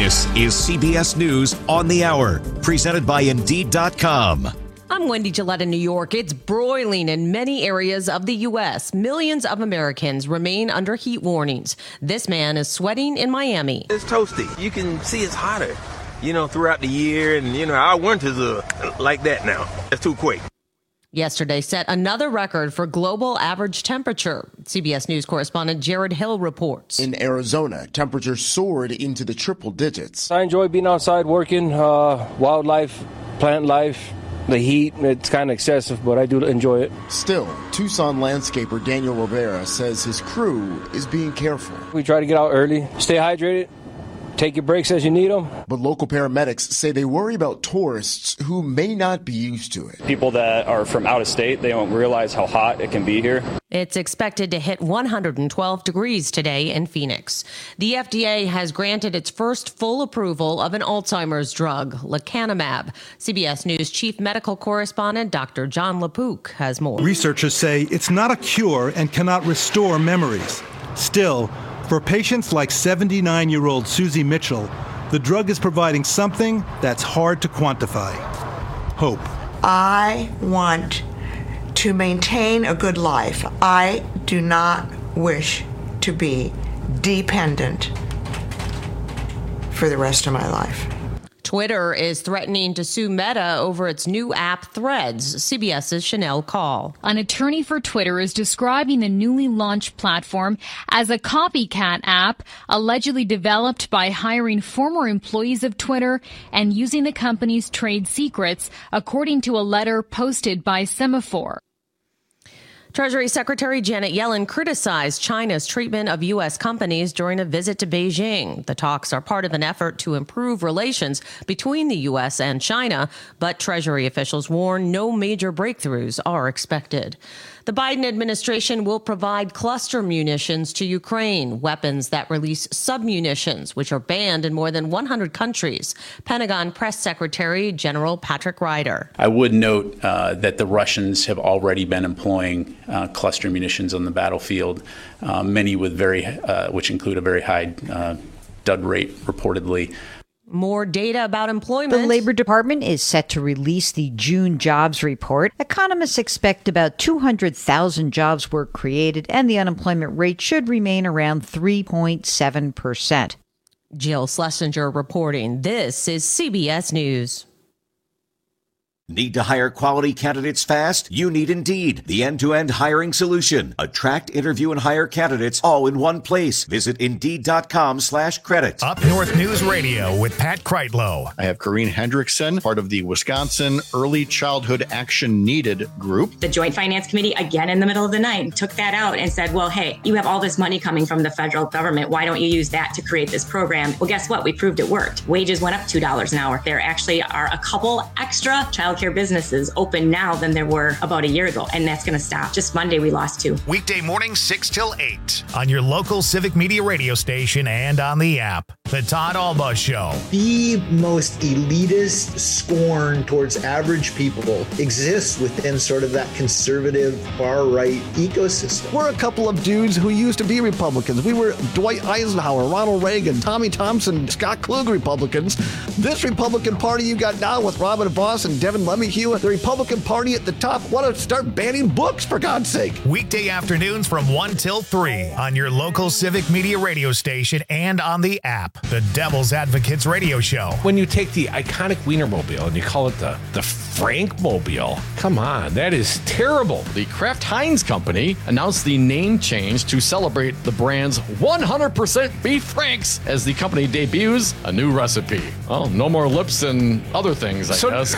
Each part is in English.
This is CBS News on the Hour, presented by Indeed.com. I'm Wendy Gillette in New York. It's broiling in many areas of the U.S. Millions of Americans remain under heat warnings. This man is sweating in Miami. It's toasty. You can see it's hotter, throughout the year. And, our winters are like that now. It's too quick. Yesterday set another record for global average temperature. CBS News correspondent Jared Hill reports. In Arizona, temperatures soared into the triple digits. I enjoy being outside working, wildlife, plant life. The heat, it's kind of excessive, but I do enjoy it. Still, Tucson landscaper Daniel Rivera says his crew is being careful. We try to get out early, stay hydrated, take your breaks as you need them. But local paramedics say they worry about tourists who may not be used to it. People that are from out of state, they don't realize how hot it can be here. It's expected to hit 112 degrees today in Phoenix. The FDA has granted its first full approval of an Alzheimer's drug, lecanemab. CBS News chief medical correspondent Dr. John LaPook has more. Researchers say it's not a cure and cannot restore memories. Still, for patients like 79-year-old Susie Mitchell, the drug is providing something that's hard to quantify: hope. I want to maintain a good life. I do not wish to be dependent for the rest of my life. Twitter is threatening to sue Meta over its new app Threads. CBS's Chanel Call. An attorney for Twitter is describing the newly launched platform as a copycat app allegedly developed by hiring former employees of Twitter and using the company's trade secrets, according to a letter posted by Semaphore. Treasury Secretary Janet Yellen criticized China's treatment of U.S. companies during a visit to Beijing. The talks are part of an effort to improve relations between the U.S. and China, but Treasury officials warn no major breakthroughs are expected. The Biden administration will provide cluster munitions to Ukraine, weapons that release submunitions, which are banned in more than 100 countries. Pentagon Press Secretary General Patrick Ryder. I would note that the Russians have already been employing cluster munitions on the battlefield, many with which include a very high dud rate, reportedly. More data about employment. The Labor Department is set to release the June jobs report. Economists expect about 200,000 jobs were created, and the unemployment rate should remain around 3.7%. Jill Schlesinger reporting. This is CBS News. Need to hire quality candidates fast? You need Indeed, the end-to-end hiring solution. Attract, interview, and hire candidates all in one place. Visit Indeed.com/credit. Up North News Radio with Pat Kreitlow. I have Corrine Hendrickson, part of the Wisconsin Early Childhood Action Needed group. The Joint Finance Committee, again in the middle of the night, took that out and said, well, hey, you have all this money coming from the federal government. Why don't you use that to create this program? Well, guess what? We proved it worked. Wages went up $2 an hour. There actually are a couple extra child care businesses open now than there were about a year ago, and that's going to stop. Just Monday, we lost 2. Weekday mornings 6 till 8 on your local Civic Media radio station and on the app. The Todd Alba Show. The most elitist scorn towards average people exists within sort of that conservative far-right ecosystem. We're a couple of dudes who used to be Republicans. We were Dwight Eisenhower, Ronald Reagan, Tommy Thompson, Scott Klug Republicans. This Republican Party you got now with Robin Voss and Devin LeMahieu, the Republican Party at the top, want to start banning books, for God's sake. Weekday afternoons from 1 till 3 on your local Civic Media radio station and on the app. The Devil's Advocates Radio Show. When you take the iconic Wienermobile and you call it the Frankmobile, come on, that is terrible. The Kraft Heinz Company announced the name change to celebrate the brand's 100% beef franks as the company debuts a new recipe. Well, no more lips and other things, I guess.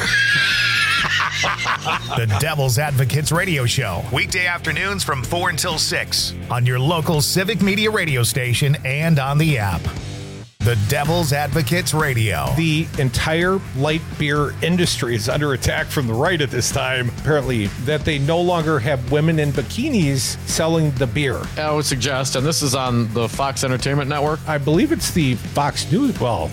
The Devil's Advocates Radio Show. Weekday afternoons from 4 until 6 on your local Civic Media radio station and on the app. The Devil's Advocates Radio. The entire light beer industry is under attack from the right at this time. Apparently, that they no longer have women in bikinis selling the beer. I would suggest, and this is on the Fox Entertainment Network. I believe it's the Fox News. Well,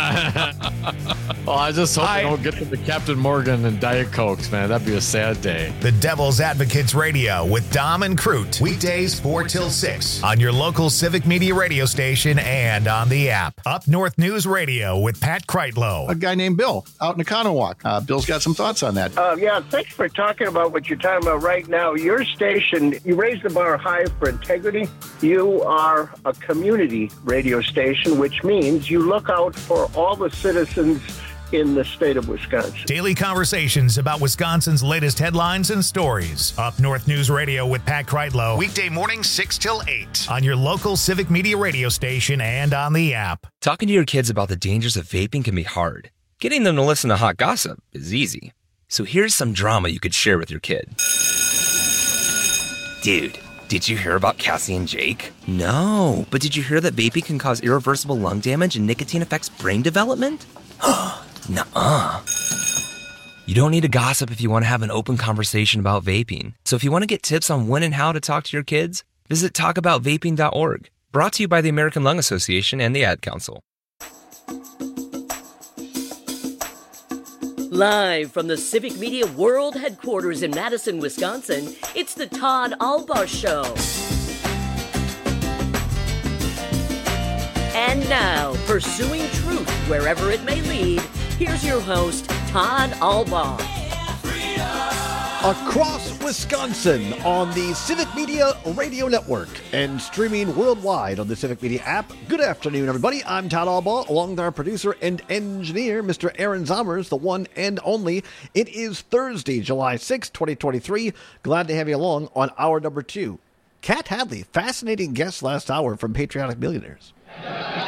I just hope they don't get to the Captain Morgan and Diet Cokes, man. That'd be a sad day. The Devil's Advocates Radio with Dom and Crute. Weekdays 4 till 6 on your local Civic Media radio station and on the app. app. Up North News Radio with Pat Kreitlow. A guy named Bill out in Economowoc. Bill's got some thoughts on that. Yeah, thanks for talking about what you're talking about right now. Your station, you raise the bar high for integrity. You are a community radio station, which means you look out for all the citizens in the state of Wisconsin. Daily conversations about Wisconsin's latest headlines and stories. Up North News Radio with Pat Kreitlow. Weekday mornings 6 till 8 on your local Civic Media radio station and on the app. Talking to your kids about the dangers of vaping can be hard. Getting them to listen to hot gossip is easy. So here's some drama you could share with your kid. Dude, did you hear about Cassie and Jake? No, but did you hear that vaping can cause irreversible lung damage and nicotine affects brain development? Nuh-uh. You don't need to gossip if you want to have an open conversation about vaping. So if you want to get tips on when and how to talk to your kids, visit talkaboutvaping.org. Brought to you by the American Lung Association and the Ad Council. Live from the Civic Media World Headquarters in Madison, Wisconsin, it's the Todd Alba Show. And now, pursuing truth wherever it may lead, here's your host, Todd Alba. Across Wisconsin on the Civic Media Radio Network and streaming worldwide on the Civic Media app. Good afternoon, everybody. I'm Todd Alba, along with our producer and engineer, Mr. Aaron Zommers, the one and only. It is Thursday, July 6, 2023. Glad to have you along on hour number 2. Kat Hadley, fascinating guest last hour from Patriotic Millionaires. All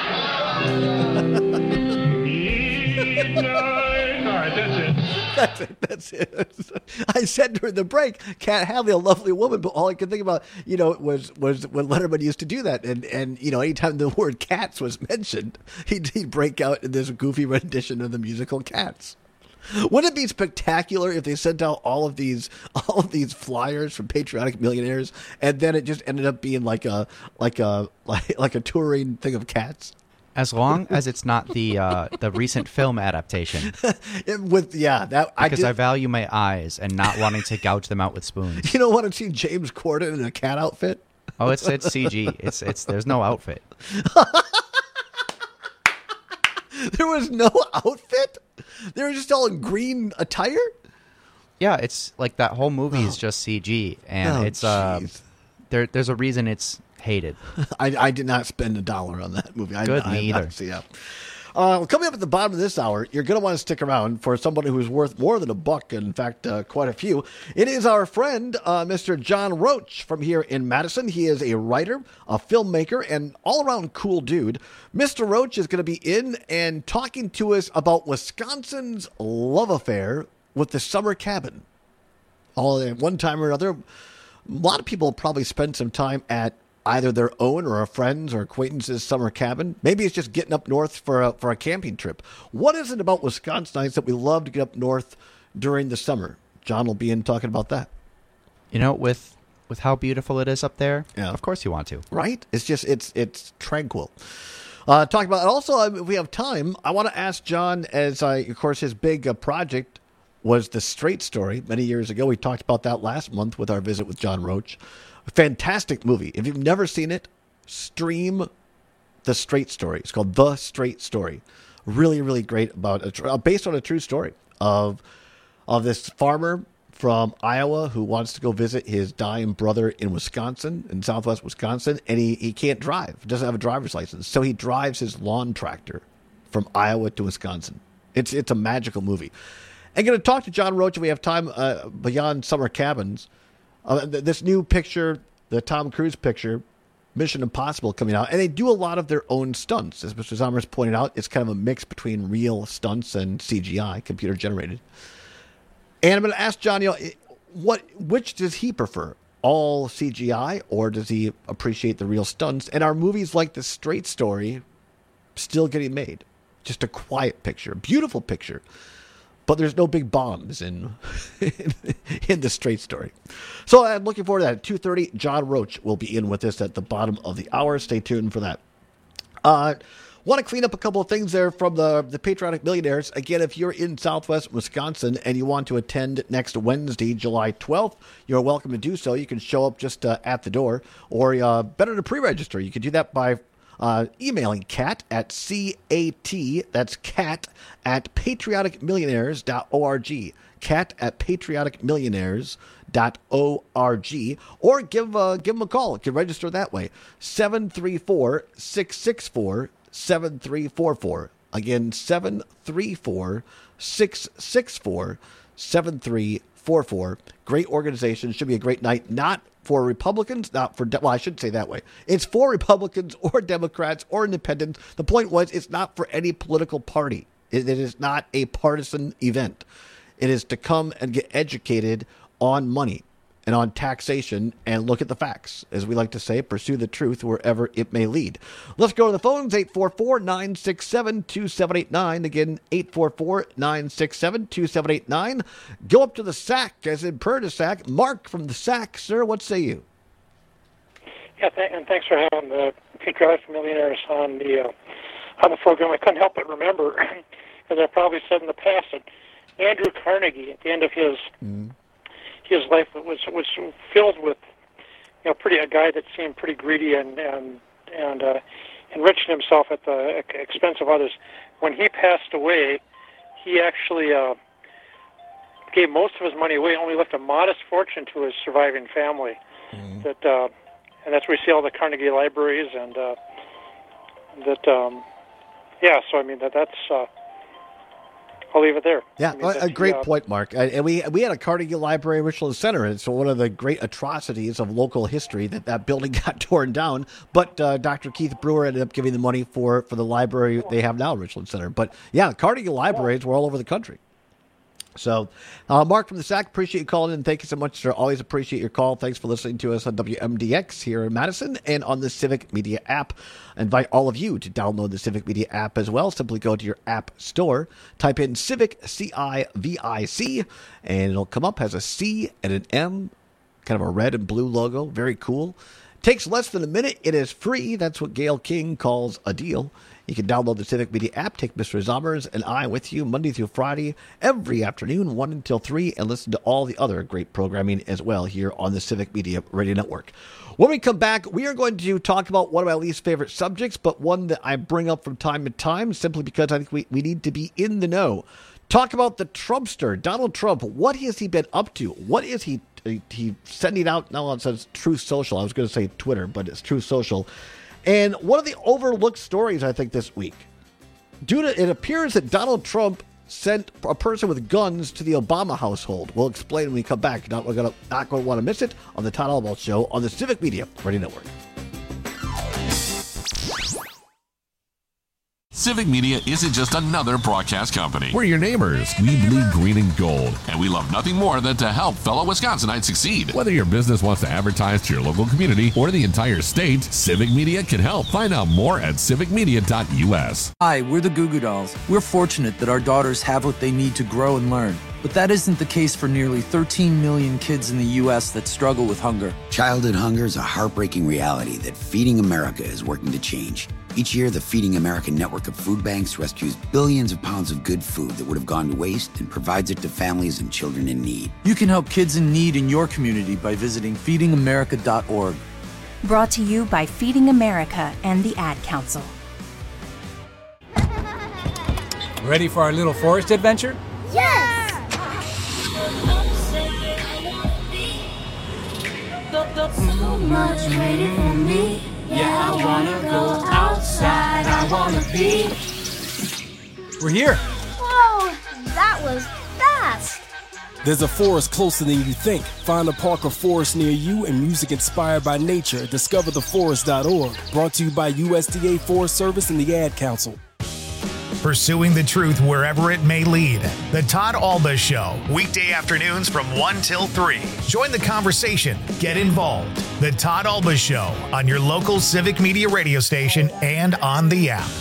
right, That's it. I said during the break, Kat Hadley, a lovely woman, but all I could think about, was when Letterman used to do that. And anytime the word cats was mentioned, he'd break out in this goofy rendition of the musical Cats. Wouldn't it be spectacular if they sent out all of these flyers from Patriotic Millionaires, and then it just ended up being like a touring thing of cats? As long as it's not the recent film adaptation. I value my eyes and not wanting to gouge them out with spoons. You don't want to see James Corden in a cat outfit? Oh, it's CG. It's there's no outfit. There was no outfit? They were just all in green attire? Yeah, it's like that whole movie is just CG, and it's there's a reason it's hated. I did not spend $1 on that movie. Me either. Coming up at the bottom of this hour, you're going to want to stick around for somebody who's worth more than $1. In fact, quite a few. It is our friend, Mr. John Roach from here in Madison. He is a writer, a filmmaker, and all-around cool dude. Mr. Roach is going to be in and talking to us about Wisconsin's love affair with the summer cabin. All at one time or another, a lot of people probably spend some time at either their own or a friend's or acquaintance's summer cabin. Maybe it's just getting up north for a camping trip. What is it about Wisconsinites that we love to get up north during the summer? John will be in talking about that. With how beautiful it is up there, of course you want to. Right? It's just, it's tranquil. Talking about it. Also, if we have time, I want to ask John, of course, his big project was The Straight Story many years ago. We talked about that last month with our visit with John Roach. A fantastic movie. If you've never seen it, stream The Straight Story. It's called The Straight Story. Really, really great, based on a true story of this farmer from Iowa who wants to go visit his dying brother in Wisconsin, in southwest Wisconsin, and he can't drive, doesn't have a driver's license. So he drives his lawn tractor from Iowa to Wisconsin. It's a magical movie. I'm going to talk to John Roach if we have time beyond summer cabins. This new picture, the Tom Cruise picture, Mission Impossible coming out, and they do a lot of their own stunts. As Mr. Zommers pointed out, it's kind of a mix between real stunts and CGI, computer generated. And I'm going to ask John, which does he prefer? All CGI, or does he appreciate the real stunts? And are movies like The Straight Story still getting made? Just a quiet picture, a beautiful picture, but there's no big bombs in The Straight Story. So I'm looking forward to that. At 2:30, John Roach will be in with us at the bottom of the hour. Stay tuned for that. Want to clean up a couple of things there from the Patriotic Millionaires. Again, if you're in southwest Wisconsin and you want to attend next Wednesday, July 12th, you're welcome to do so. You can show up just at the door, or better to pre-register. You can do that by emailing Kat at CAT, that's Kat at patrioticmillionaires.org. Kat at patrioticmillionaires.org, or give them a call. You can register that way. 734-664-7344. Again, 734-664-7344. Great organization. Should be a great night. Not for Republicans, not for, well, I shouldn't say that way. It's for Republicans or Democrats or independents. The point was, it's not for any political party. It is not a partisan event. It is to come and get educated on money and on taxation and look at the facts. As we like to say, pursue the truth wherever it may lead. Let's go to the phones, 844-967-2789. Again, 844-967-2789. Go up to the SAC, as in Perdisac. Mark from the SAC, sir, what say you? Yeah, and thanks for having the Patriotic Millionaires on the program. I couldn't help but remember, as I probably said in the past, that Andrew Carnegie, at the end of his life, was filled with, a guy that seemed pretty greedy and enriching himself at the expense of others. When he passed away, he actually gave most of his money away, only left a modest fortune to his surviving family. And that's where we see all the Carnegie libraries and so I mean that's. I'll leave it there. Yeah, a great point, Mark. And we had a Carnegie Library in Richland Center, and it's one of the great atrocities of local history that building got torn down. But Dr. Keith Brewer ended up giving the money for the library they have now in Richland Center. But yeah, Carnegie Libraries were all over the country. So, Mark from the SAC, appreciate you calling in. Thank you so much, sir. Always appreciate your call. Thanks for listening to us on WMDX here in Madison and on the Civic Media app. I invite all of you to download the Civic Media app as well. Simply go to your app store, type in Civic, CIVIC, and it'll come up as a C and an M, kind of a red and blue logo. Very cool. Takes less than a minute. It is free. That's what Gail King calls a deal. You can download the Civic Media app, take Mr. Zommers and I with you Monday through Friday, every afternoon, 1 until 3, and listen to all the other great programming as well here on the Civic Media Radio Network. When we come back, we are going to talk about one of my least favorite subjects, but one that I bring up from time to time simply because I think we need to be in the know. Talk about the Trumpster, Donald Trump. What has he been up to? What is he sending out? Now it says Truth Social. I was going to say Twitter, but it's Truth Social. And one of the overlooked stories, I think, this week, it appears that Donald Trump sent a person with guns to the Obama household. We'll explain when we come back. Not going to want to miss it on the Todd Albaugh Show on the Civic Media Radio Network. Civic Media isn't just another broadcast company. We're your neighbors. We bleed green and gold, and we love nothing more than to help fellow Wisconsinites succeed. Whether your business wants to advertise to your local community or the entire state, Civic Media can help. Find out more at civicmedia.us. Hi, we're the Goo Goo Dolls. We're fortunate that our daughters have what they need to grow and learn. But that isn't the case for nearly 13 million kids in the U.S. that struggle with hunger. Childhood hunger is a heartbreaking reality that Feeding America is working to change. Each year, the Feeding America network of food banks rescues billions of pounds of good food that would have gone to waste and provides it to families and children in need. You can help kids in need in your community by visiting feedingamerica.org. Brought to you by Feeding America and the Ad Council. Ready for our little forest adventure? Yes! So much waiting for me. Yeah, I wanna go outside. I wanna be. We're here. Whoa, that was fast. There's a forest closer than you think. Find a park or forest near you and music inspired by nature. DiscoverTheForest.org. Brought to you by USDA Forest Service and the Ad Council. Pursuing the truth wherever it may lead. The Todd Albaugh Show, weekday afternoons from 1 till 3. Join the conversation. Get involved. The Todd Albaugh Show on your local Civic Media radio station and on the app.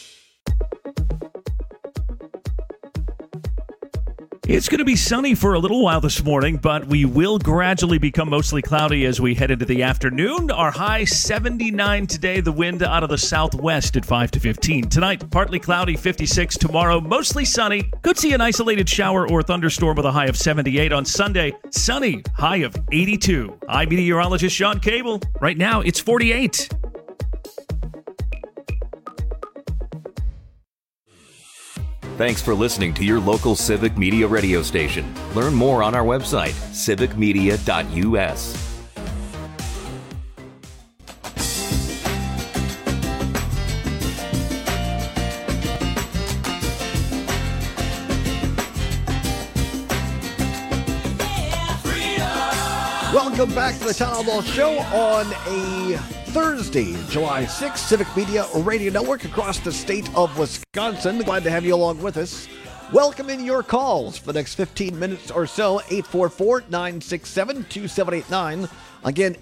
It's going to be sunny for a little while this morning, but we will gradually become mostly cloudy as we head into the afternoon. Our high 79 today, the wind out of the southwest at 5 to 15. Tonight, partly cloudy, 56. Tomorrow, mostly sunny. Could see an isolated shower or thunderstorm with a high of 78. On Sunday, sunny, high of 82. I'm meteorologist Sean Cable. Right now, it's 48. Thanks for listening to your local Civic Media radio station. Learn more on our website, civicmedia.us. Welcome back to the Town Hall Show on a Thursday, July 6th. Civic Media Radio Network across the state of Wisconsin. Glad to have you along with us. Welcome in your calls for the next 15 minutes or so. 844-967-2789. Again,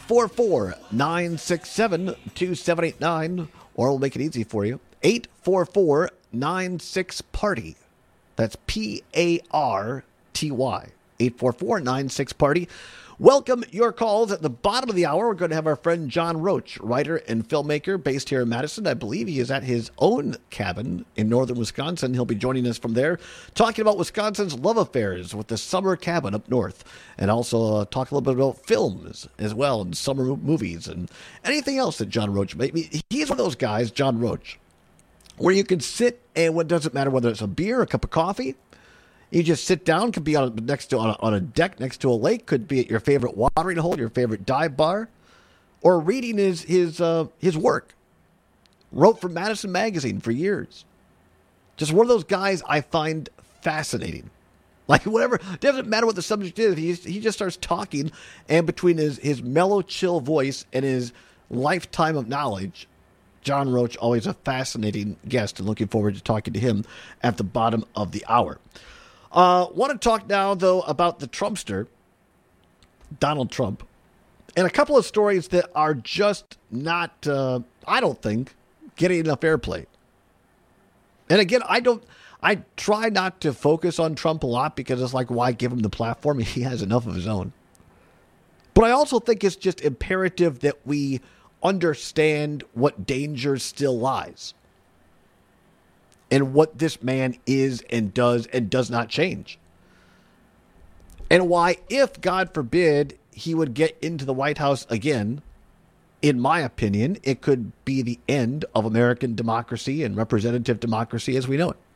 844-967-2789. Or we'll make it easy for you. 844-96-PARTY. That's P-A-R-T-Y. 844-96-PARTY. Welcome your calls. At the bottom of the hour, we're going to have our friend John Roach, writer and filmmaker based here in Madison. I believe he is at his own cabin in northern Wisconsin. He'll be joining us from there, talking about Wisconsin's love affairs with the summer cabin up north, and also talk a little bit about films as well, and summer movies, and anything else that John Roach made. He's one of those guys, John Roach, where you can sit, and it doesn't matter whether it's a beer, a cup of coffee. You just sit down, could be on a deck next to a lake, could be at your favorite watering hole, your favorite dive bar, or reading his work. Wrote for Madison Magazine for years. Just one of those guys I find fascinating. Like whatever, doesn't matter what the subject is, he just starts talking, and between his mellow, chill voice and his lifetime of knowledge, John Roach, always a fascinating guest, and looking forward to talking to him at the bottom of the hour. Want to talk now, though, about the Trumpster, Donald Trump, and a couple of stories that are just not, I don't think, getting enough airplay. And again, I try not to focus on Trump a lot because it's like, why give him the platform? He has enough of his own. But I also think it's just imperative that we understand what danger still lies, and what this man is and does not change. And why, if, God forbid, he would get into the White House again, in my opinion, it could be the end of American democracy and representative democracy as we know it.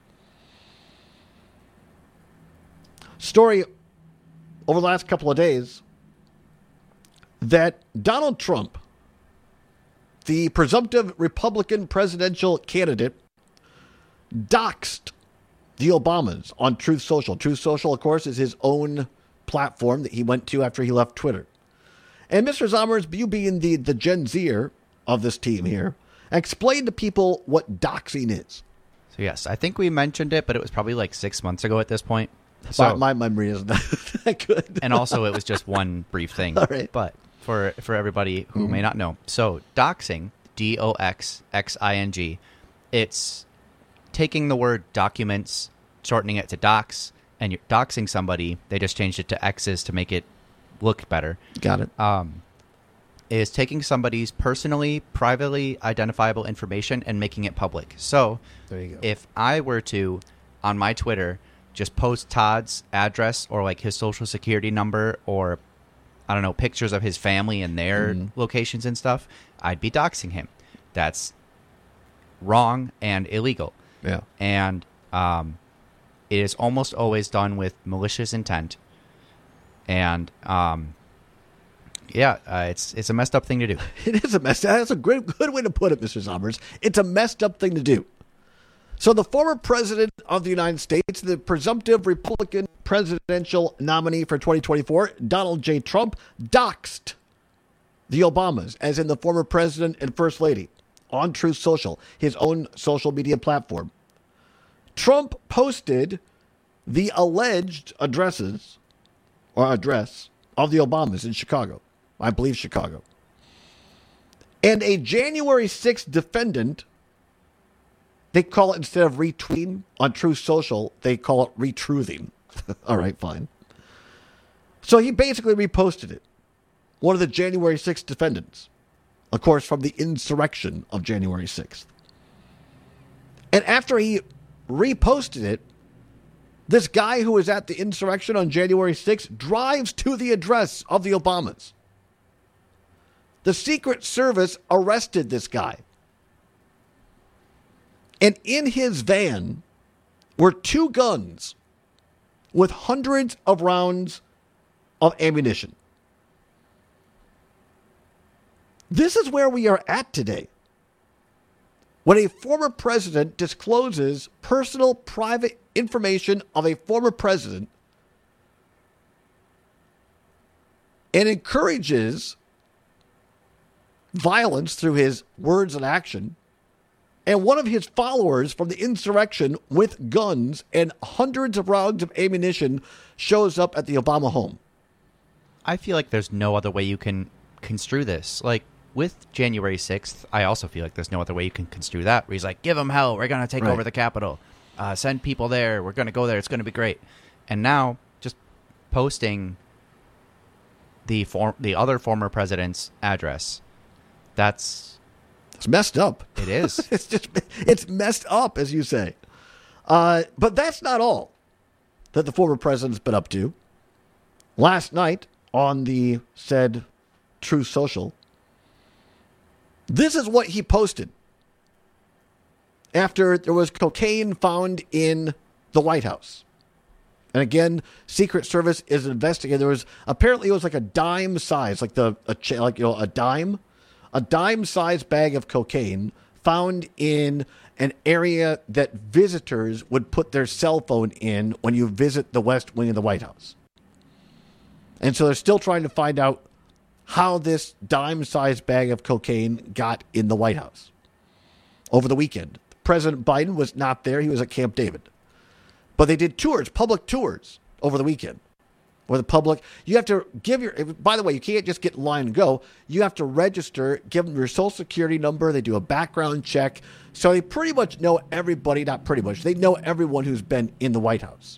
Story over the last couple of days that Donald Trump, the presumptive Republican presidential candidate, doxed the Obamas on Truth Social. Truth Social, of course, is his own platform that he went to after he left Twitter. And Mr. Zommers, you being the Gen Zer of this team here, explain to people what doxing is. So yes, I think we mentioned it, but it was probably like 6 months ago at this point. So my memory isn't that good. And also it was just one brief thing. All right. But for everybody who may not know. So doxing, D-O-X-X-I-N-G, it's taking the word documents, shortening it to docs, and you're doxing somebody. They just changed it to X's to make it look better. Got it. Is taking somebody's privately identifiable information and making it public. So there you go. If I were to, on my Twitter, just post Todd's address or like his social security number or, I don't know, pictures of his family and their locations and stuff, I'd be doxing him. That's wrong and illegal. Yeah. And it is almost always done with malicious intent. And it's a messed up thing to do. It is a mess. That's a good way to put it, Mr. Zommers. It's a messed up thing to do. So the former president of the United States, the presumptive Republican presidential nominee for 2024, Donald J. Trump, doxed the Obamas, as in the former president and first lady, on Truth Social, his own social media platform. Trump posted the alleged address of the Obamas in Chicago. I believe Chicago. And a January 6th defendant, they call it, instead of retweeting on Truth Social, they call it retruthing. All right, fine. So he basically reposted it. One of the January 6th defendants. Of course, from the insurrection of January 6th. And after he reposted it, this guy who was at the insurrection on January 6th drives to the address of the Obamas. The Secret Service arrested this guy. And in his van, were 2 guns with hundreds of rounds of ammunition. This is where we are at today. When a former president discloses personal, private information of a former president and encourages violence through his words and action, and one of his followers from the insurrection with guns and hundreds of rounds of ammunition shows up at the Obama home. I feel like there's no other way you can construe this. Like, with January 6th, I also feel like there's no other way you can construe that, where he's like, give them hell, we're going to take over the Capitol. Send people there, we're going to go there, it's going to be great. And now, just posting the other former president's address, it's messed up. It is. It's messed up, as you say. But that's not all that the former president's been up to. Last night, on the said Truth Social, this is what he posted after there was cocaine found in the White House. And again, Secret Service is investigating. There was apparently it was like a dime size, like a dime size bag of cocaine found in an area that visitors would put their cell phone in when you visit the West Wing of the White House. And so they're still trying to find out how this dime-sized bag of cocaine got in the White House. Over the weekend, President Biden was not there. He was at Camp David. But they did tours, public tours, over the weekend. Where the public, you have to give by the way, you can't just get in line and go. You have to register, give them your social security number. They do a background check. So they pretty much know everybody, not pretty much, they know everyone who's been in the White House.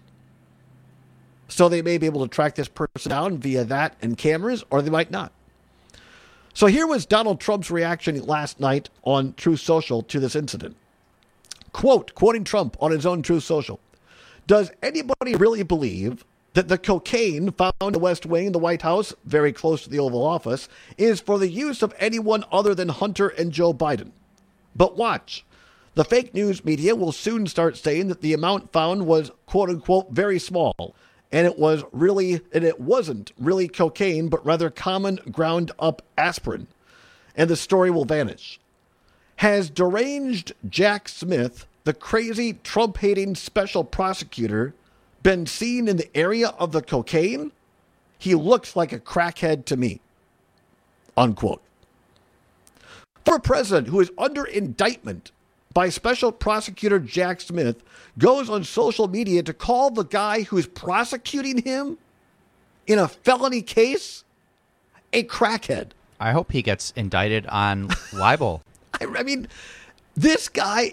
So they may be able to track this person down via that and cameras, or they might not. So here was Donald Trump's reaction last night on Truth Social to this incident. Quoting Trump on his own Truth Social, does anybody really believe that the cocaine found in the West Wing, the White House, very close to the Oval Office, is for the use of anyone other than Hunter and Joe Biden? But watch. The fake news media will soon start saying that the amount found was, quote unquote, very small. And it wasn't really cocaine, but rather common ground up aspirin. And the story will vanish. Has deranged Jack Smith, the crazy Trump-hating special prosecutor, been seen in the area of the cocaine? He looks like a crackhead to me. Unquote. For a president who is under indictment by Special Prosecutor Jack Smith goes on social media to call the guy who's prosecuting him in a felony case a crackhead. I hope he gets indicted on libel. I mean, this guy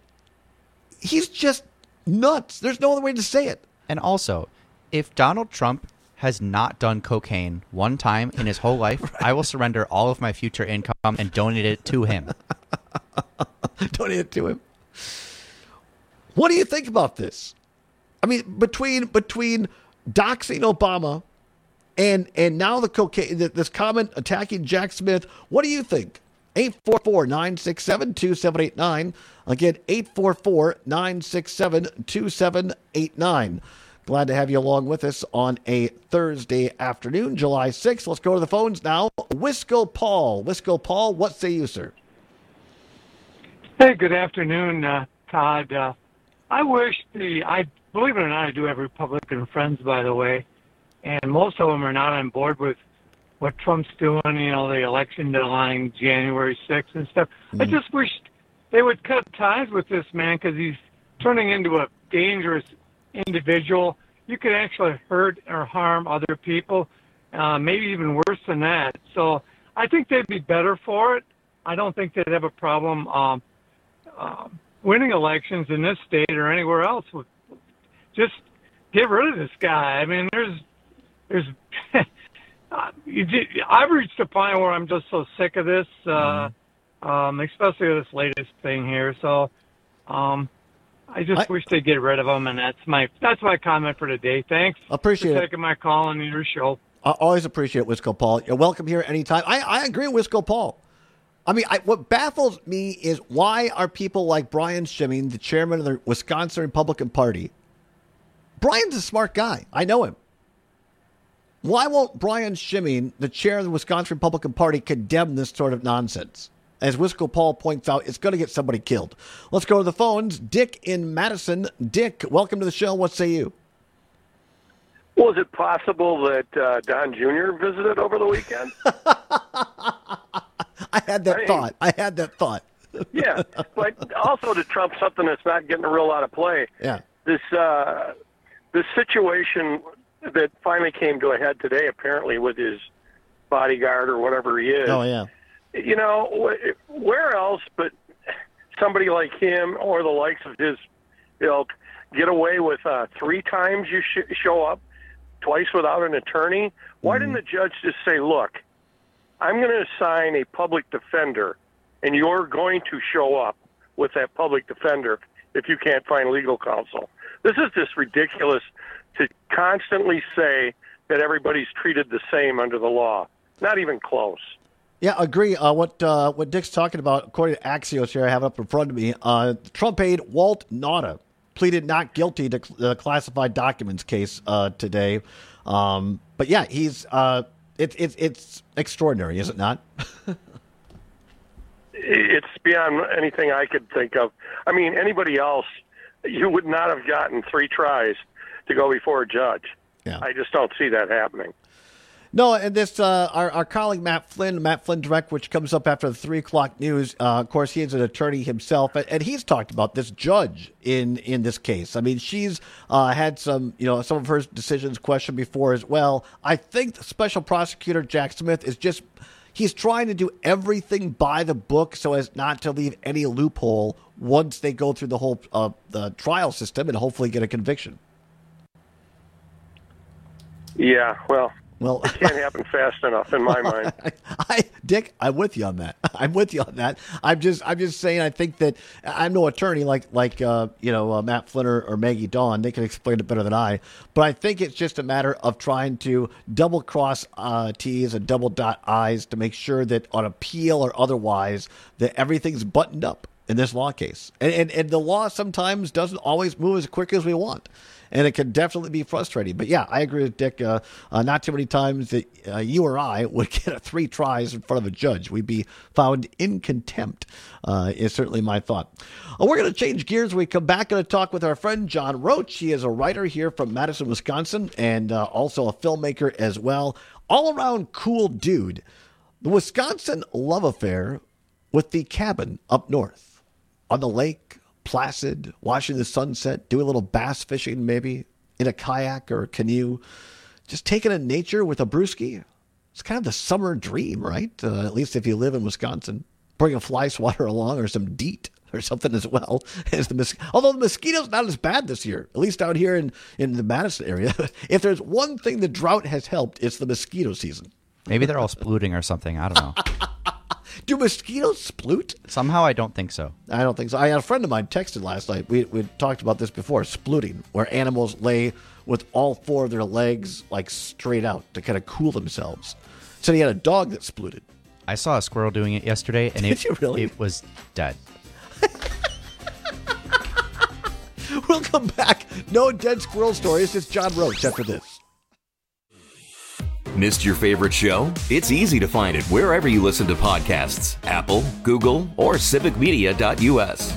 he's just nuts. There's no other way to say it. And also, if Donald Trump has not done cocaine one time in his whole life, right, I will surrender all of my future income and donate it to him. Donate it to him. What do you think about this? I mean, between doxing Obama and now the cocaine, this comment attacking Jack Smith, what do you think? 844-967-2789. Again, 844-967-2789. Glad to have you along with us on a Thursday afternoon, July 6th. Let's go to the phones now. Wisco Paul. Wisco Paul, what say you, sir? Hey, good afternoon, Todd. I wish I believe it or not, I do have Republican friends, by the way, and most of them are not on board with what Trump's doing, the election deadline, January 6th and stuff. I just wish they would cut ties with this man because he's turning into a dangerous individual. You could actually hurt or harm other people, maybe even worse than that. So I think they'd be better for it. I don't think they'd have a problem winning elections in this state or anywhere else. Just get rid of this guy. I mean, there's I've reached a point where I'm just so sick of this, especially this latest thing here. So I just wish they'd get rid of him, and that's my comment for today. Thanks. Appreciate for taking my call on your show. I always appreciate it, Wisco Paul. You're welcome here anytime. I agree with Wisco Paul. I mean, what baffles me is why are people like Brian Schimming, the chairman of the Wisconsin Republican Party? Brian's a smart guy. I know him. Why won't Brian Schimming, the chair of the Wisconsin Republican Party, condemn this sort of nonsense? As Wisco Paul points out, it's going to get somebody killed. Let's go to the phones. Dick in Madison. Dick, welcome to the show. What say you? Well, is it possible that Don Jr. visited over the weekend? I had that thought. Yeah, but also to trump something that's not getting a real lot of play. Yeah. This situation that finally came to a head today, apparently with his bodyguard or whatever he is. Oh, yeah. You know, where else but somebody like him or the likes of his ilk get away with 3 times you show up, twice without an attorney? Why didn't the judge just say, look, I'm going to assign a public defender, and you're going to show up with that public defender if you can't find legal counsel? This is just ridiculous to constantly say that everybody's treated the same under the law. Not even close. Yeah, agree. What Dick's talking about, according to Axios here, I have it up in front of me, Trump aide Walt Nauta pleaded not guilty to the classified documents case today. But yeah, he's it's extraordinary, is it not? It's beyond anything I could think of. I mean, anybody else, you would not have gotten 3 tries to go before a judge. Yeah. I just don't see that happening. No, and this our colleague Matt Flynn Direct, which comes up after the 3 o'clock news. Of course, he is an attorney himself, and he's talked about this judge in this case. I mean, she's had some of her decisions questioned before as well. I think the special prosecutor Jack Smith is he's trying to do everything by the book so as not to leave any loophole once they go through the whole the trial system and hopefully get a conviction. Yeah, well, it can't happen fast enough in my mind. Dick, I'm with you on that. I'm just saying. I think that I'm no attorney like Matt Flynn or Maggie Dawn. They can explain it better than I. But I think it's just a matter of trying to double cross T's and double dot I's to make sure that on appeal or otherwise that everything's buttoned up in this law case. And the law sometimes doesn't always move as quick as we want. And it can definitely be frustrating. But, yeah, I agree with Dick. Not too many times that you or I would get 3 tries in front of a judge. We'd be found in contempt, is certainly my thought. We're going to change gears when we come back. Going to talk with our friend John Roach. He is a writer here from Madison, Wisconsin, and also a filmmaker as well. All-around cool dude. The Wisconsin love affair with the cabin up north on the lake. Placid, watching the sunset, doing a little bass fishing maybe, in a kayak or a canoe, just taking in nature with a brewski. It's kind of the summer dream, right? At least if you live in Wisconsin. Bring a fly swatter along or some DEET or something as well. Although the mosquitoes not as bad this year, at least out here in the Madison area. If there's one thing the drought has helped, it's the mosquito season. Maybe they're all splooting or something. I don't know. Do mosquitoes sploot? Somehow I don't think so. I don't think so. I had a friend of mine texted last night. We talked about this before, splooting, where animals lay with all 4 of their legs like straight out to kind of cool themselves. So he had a dog that splooted. I saw a squirrel doing it yesterday, and Did you really? It was dead. We'll come back. No dead squirrel stories. It's John Roach after this. Missed your favorite show? It's easy to find it wherever you listen to podcasts. Apple, Google, or civicmedia.us.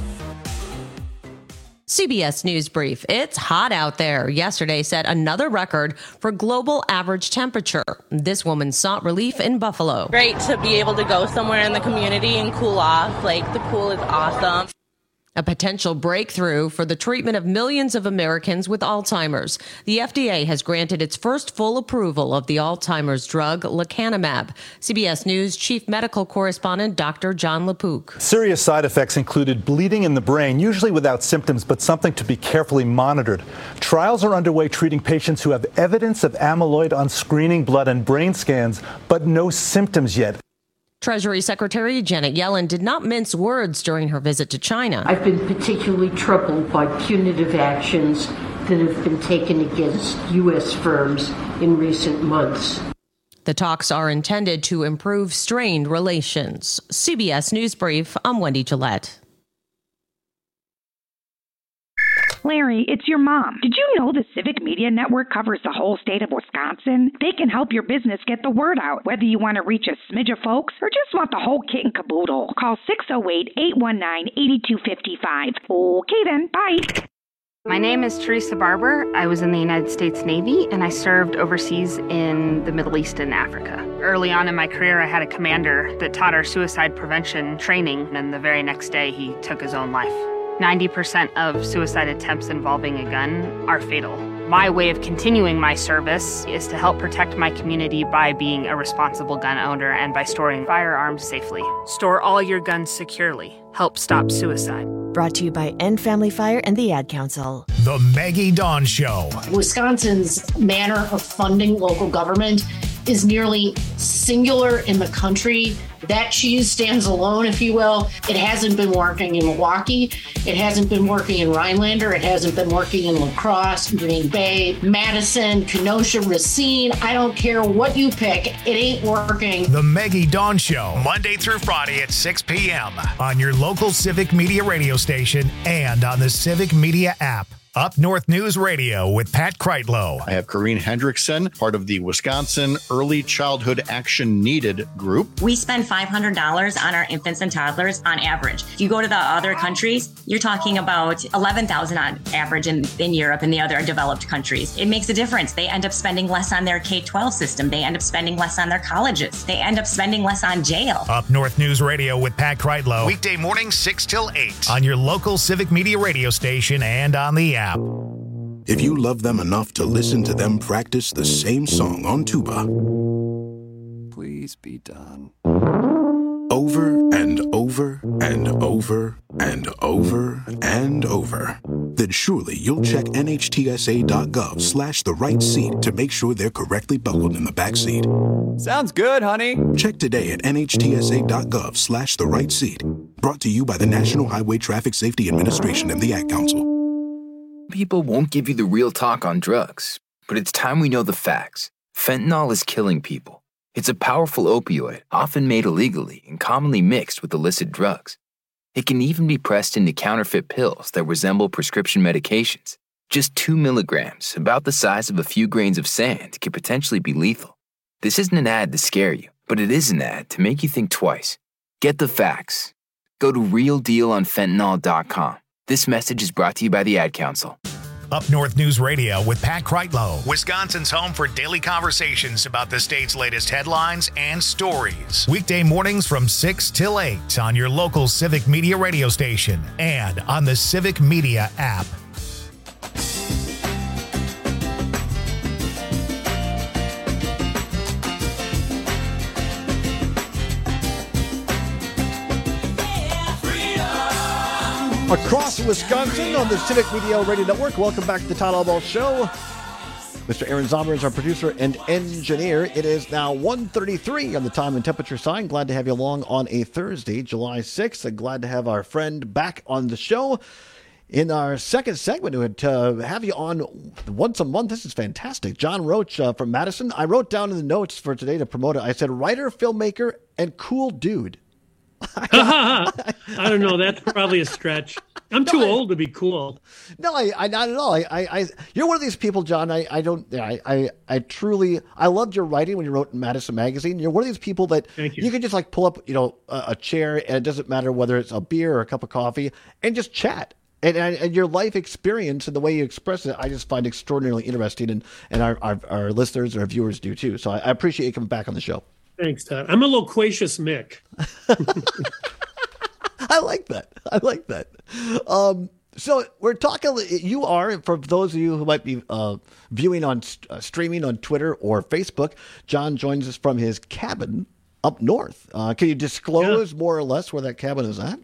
CBS News Brief. It's hot out there. Yesterday set another record for global average temperature. This woman sought relief in Buffalo. Great to be able to go somewhere in the community and cool off. Like, the pool is awesome. A potential breakthrough for the treatment of millions of Americans with Alzheimer's. The FDA has granted its first full approval of the Alzheimer's drug lecanemab. CBS News Chief Medical Correspondent Dr. John LaPook. Serious side effects included bleeding in the brain, usually without symptoms, but something to be carefully monitored. Trials are underway treating patients who have evidence of amyloid on screening blood and brain scans, but no symptoms yet. Treasury Secretary Janet Yellen did not mince words during her visit to China. I've been particularly troubled by punitive actions that have been taken against U.S. firms in recent months. The talks are intended to improve strained relations. CBS News Brief, I'm Wendy Gillette. Larry, it's your mom. Did you know the Civic Media Network covers the whole state of Wisconsin? They can help your business get the word out, whether you want to reach a smidge of folks or just want the whole kit and caboodle. Call 608-819-8255. Okay then, bye. My name is Teresa Barber. I was in the United States Navy, and I served overseas in the Middle East and Africa. Early on in my career, I had a commander that taught our suicide prevention training, and the very next day, he took his own life. 90% of suicide attempts involving a gun are fatal. My way of continuing my service is to help protect my community by being a responsible gun owner and by storing firearms safely. Store all your guns securely. Help stop suicide. Brought to you by End Family Fire and the Ad Council. The Maggie Dawn Show. Wisconsin's manner of funding local government is nearly singular in the country. That cheese stands alone, if you will. It hasn't been working in Milwaukee. It hasn't been working in Rhinelander. It hasn't been working in La Crosse, Green Bay, Madison, Kenosha, Racine. I don't care what you pick. It ain't working. The Maggie Dawn Show, Monday through Friday at 6 p.m. on your local Civic Media radio station and on the Civic Media app. Up North News Radio with Pat Kreitlow. I have Corrine Hendrickson, part of the Wisconsin Early Childhood Action Needed group. We spend $500 on our infants and toddlers on average. If you go to the other countries, you're talking about $11,000 on average in Europe and the other developed countries. It makes a difference. They end up spending less on their K-12 system. They end up spending less on their colleges. They end up spending less on jail. Up North News Radio with Pat Kreitlow. Weekday morning 6 till 8 on your local Civic Media radio station and on the app. If you love them enough to listen to them practice the same song on tuba, please be done. Over and over and over and over and over, then surely you'll check NHTSA.gov/the right seat to make sure they're correctly buckled in the back seat. Sounds good, honey. Check today at NHTSA.gov/the right seat. Brought to you by the National Highway Traffic Safety Administration and the Ad Council. People won't give you the real talk on drugs, but it's time we know the facts. Fentanyl is killing people. It's a powerful opioid, often made illegally and commonly mixed with illicit drugs. It can even be pressed into counterfeit pills that resemble prescription medications. Just 2 milligrams, about the size of a few grains of sand, can potentially be lethal. This isn't an ad to scare you, but it is an ad to make you think twice. Get the facts. Go to realdealonfentanyl.com. This message is brought to you by the Ad Council. Up North News Radio with Pat Kreitlow, Wisconsin's home for daily conversations about the state's latest headlines and stories. Weekday mornings from 6 till 8 on your local Civic Media radio station and on the Civic Media app. Across Wisconsin on the Civic Media Radio Network. Welcome back to the Todd Albaugh Show. Mr. Aaron Zomber is our producer and engineer. It is now 1:33 on the time and temperature sign. Glad to have you along on a Thursday, July 6th. And glad to have our friend back on the show. In our second segment, we would have you on once a month. This is fantastic. John Roach from Madison. I wrote down in the notes for today to promote it. I said, writer, filmmaker, and cool dude. I don't know. That's probably a stretch. I'm too old to be cool. No, I not at all. You're one of these people, John. I truly loved your writing when you wrote in Madison Magazine. You're one of these people that you can just like pull up, a chair, and it doesn't matter whether it's a beer or a cup of coffee, and just chat. And your life experience and the way you express it, I just find extraordinarily interesting, and our listeners and our viewers do too. So I appreciate you coming back on the show. Thanks, Todd. I'm a loquacious Mick. I like that. So we're talking, you are, for those of you who might be viewing on streaming on Twitter or Facebook, John joins us from his cabin up north. Can you disclose more or less where that cabin is at?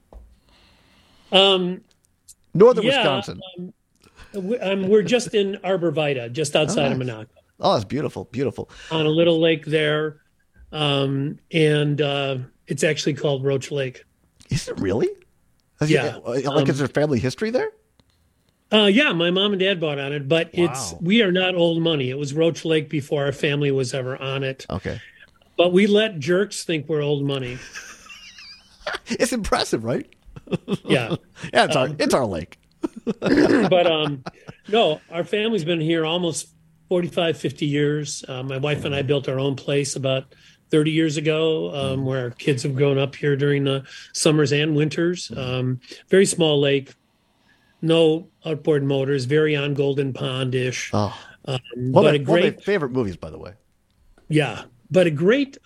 Northern Wisconsin. We're just in Arbor Vitae, just outside of Monaco. Oh, it's beautiful, beautiful. On a little lake there. And it's actually called Roach Lake. Is it really? Yeah. Is there family history there? Yeah, my mom and dad bought on it, but we are not old money. It was Roach Lake before our family was ever on it. Okay. But we let jerks think we're old money. It's impressive, right? Yeah. Yeah, it's our lake. But no, our family's been here almost 45, 50 years. My wife and I built our own place about 30 years ago, where our kids have grown up here during the summers and winters. Very small lake, no outboard motors, very on Golden Pond-ish. Oh. One of my favorite movies, by the way. Yeah, but a great...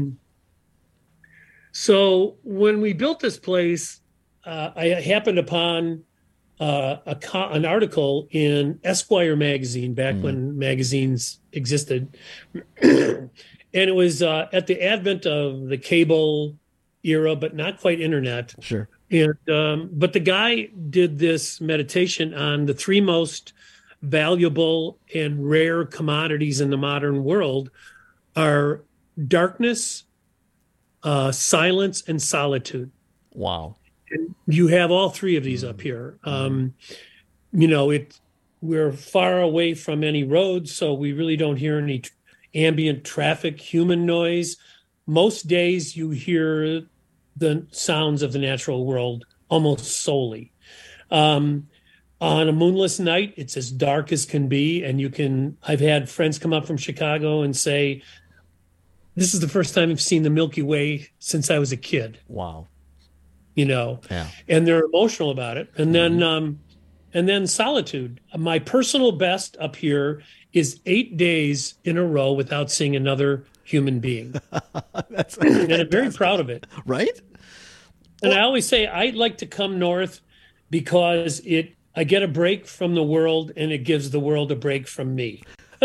So when we built this place, I happened upon an article in Esquire magazine back when magazines existed. And it was at the advent of the cable era, but not quite internet. Sure. And but the guy did this meditation on the three most valuable and rare commodities in the modern world are darkness, silence, and solitude. Wow. And you have all three of these up here. We're far away from any roads, so we really don't hear any ambient traffic, human noise. Most days you hear the sounds of the natural world almost solely. On a moonless night, it's as dark as can be. And I've had friends come up from Chicago and say, this is the first time I've seen the Milky Way since I was a kid. Wow. Yeah. And they're emotional about it. And then solitude. My personal best up here is 8 days in a row without seeing another human being. And I'm very proud of it. Right? And I always say I'd like to come north because I get a break from the world and it gives the world a break from me.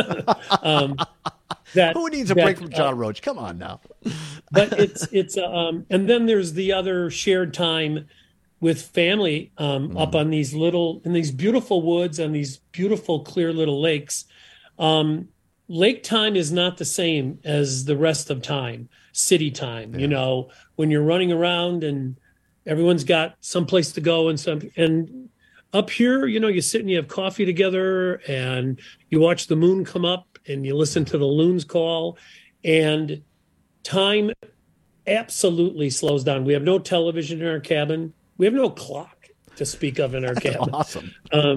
Who needs a break from John Roach? Come on now. But it's and then there's the other shared time with family up on these beautiful woods on these beautiful clear little lakes. Lake time is not the same as the rest of time, city time. Yeah. When you're running around and everyone's got someplace to go and up here, you sit and you have coffee together and you watch the moon come up and you listen to the loons call, and time absolutely slows down. We have no television in our cabin. We have no clock to speak of in our cabin. Awesome.